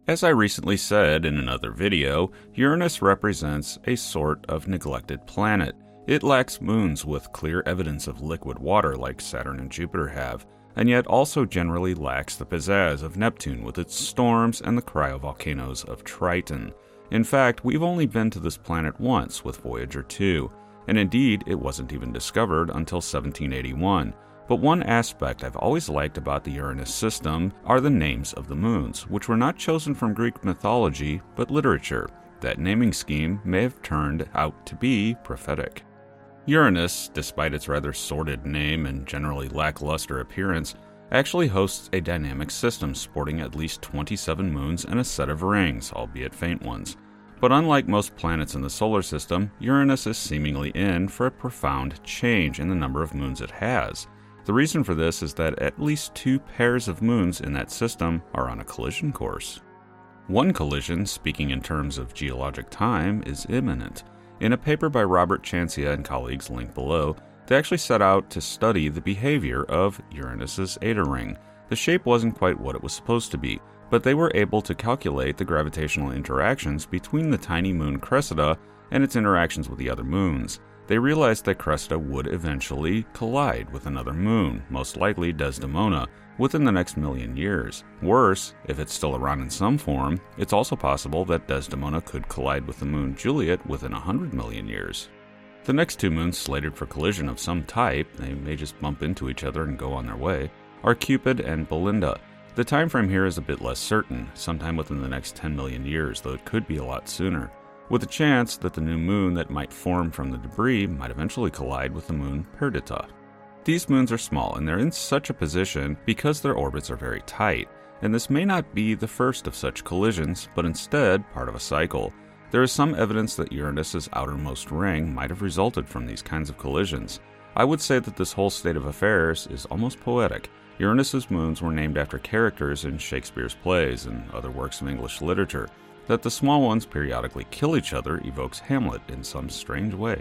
As I recently said in another video, Uranus represents a sort of neglected planet. It lacks moons with clear evidence of liquid water like Saturn and Jupiter have, and yet also generally lacks the pizzazz of Neptune with its storms and the cryovolcanoes of Triton. In fact, we've only been to this planet once with Voyager 2, and indeed it wasn't even discovered until 1781. But one aspect I've always liked about the Uranus system are the names of the moons, which were not chosen from Greek mythology, but literature. That naming scheme may have turned out to be prophetic. Uranus, despite its rather sordid name and generally lackluster appearance, actually hosts a dynamic system sporting at least 27 moons and a set of rings, albeit faint ones. But unlike most planets in the solar system, Uranus is seemingly in for a profound change in the number of moons it has. The reason for this is that at least 2 pairs of moons in that system are on a collision course. One collision, speaking in terms of geologic time, is imminent. In a paper by Robert Chancia and colleagues linked below, they actually set out to study the behavior of Uranus's Eta ring. The shape wasn't quite what it was supposed to be, but they were able to calculate the gravitational interactions between the tiny moon Cressida and its interactions with the other moons. They realized that Cressida would eventually collide with another moon, most likely Desdemona, within the next million years. Worse, if it's still around in some form, it's also possible that Desdemona could collide with the moon Juliet within 100 million years. The next 2 moons slated for collision of some type, they may just bump into each other and go on their way, are Cupid and Belinda. The time frame here is a bit less certain, sometime within the next 10 million years, though it could be a lot sooner, with a chance that the new moon that might form from the debris might eventually collide with the moon Perdita. These moons are small, and they're in such a position because their orbits are very tight, and this may not be the first of such collisions, but instead part of a cycle. There is some evidence that Uranus's outermost ring might have resulted from these kinds of collisions. I would say that this whole state of affairs is almost poetic. Uranus's moons were named after characters in Shakespeare's plays and other works of English literature. That the small ones periodically kill each other evokes Hamlet in some strange way.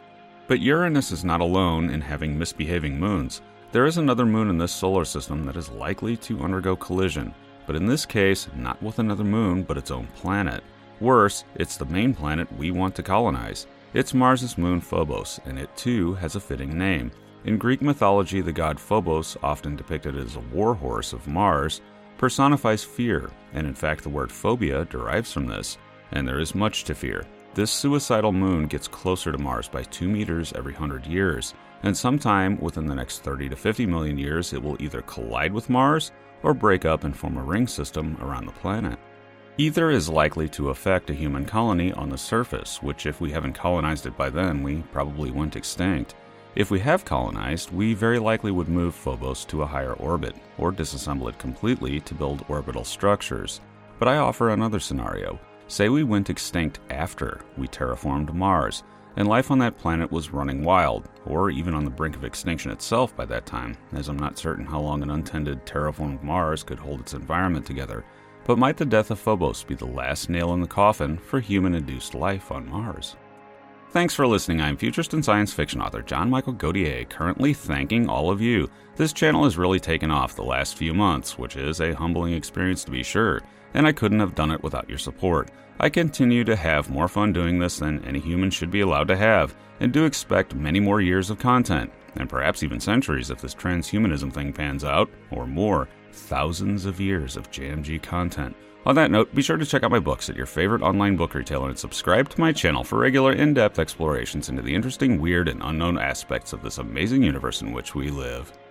But Uranus is not alone in having misbehaving moons. There is another moon in this solar system that is likely to undergo collision, but in this case, not with another moon, but its own planet. Worse, it's the main planet we want to colonize. It's Mars's moon Phobos, and it too has a fitting name. In Greek mythology, the god Phobos, often depicted as a warhorse of Mars, personifies fear, and in fact the word phobia derives from this, and there is much to fear. This suicidal moon gets closer to Mars by 2 meters every 100 years, and sometime within the next 30 to 50 million years it will either collide with Mars or break up and form a ring system around the planet. Either is likely to affect a human colony on the surface, which if we haven't colonized it by then, we probably went extinct. If we have colonized, we very likely would move Phobos to a higher orbit, or disassemble it completely to build orbital structures. But I offer another scenario. Say we went extinct after we terraformed Mars, and life on that planet was running wild, or even on the brink of extinction itself by that time, as I'm not certain how long an untended terraformed Mars could hold its environment together. But might the death of Phobos be the last nail in the coffin for human-induced life on Mars? Thanks for listening. I'm futurist and science fiction author John Michael Godier, currently thanking all of you. This channel has really taken off the last few months, which is a humbling experience to be sure, and I couldn't have done it without your support. I continue to have more fun doing this than any human should be allowed to have, and do expect many more years of content, and perhaps even centuries if this transhumanism thing pans out, or more, thousands of years of JMG content. On that note, be sure to check out my books at your favorite online book retailer and subscribe to my channel for regular in-depth explorations into the interesting, weird, and unknown aspects of this amazing universe in which we live.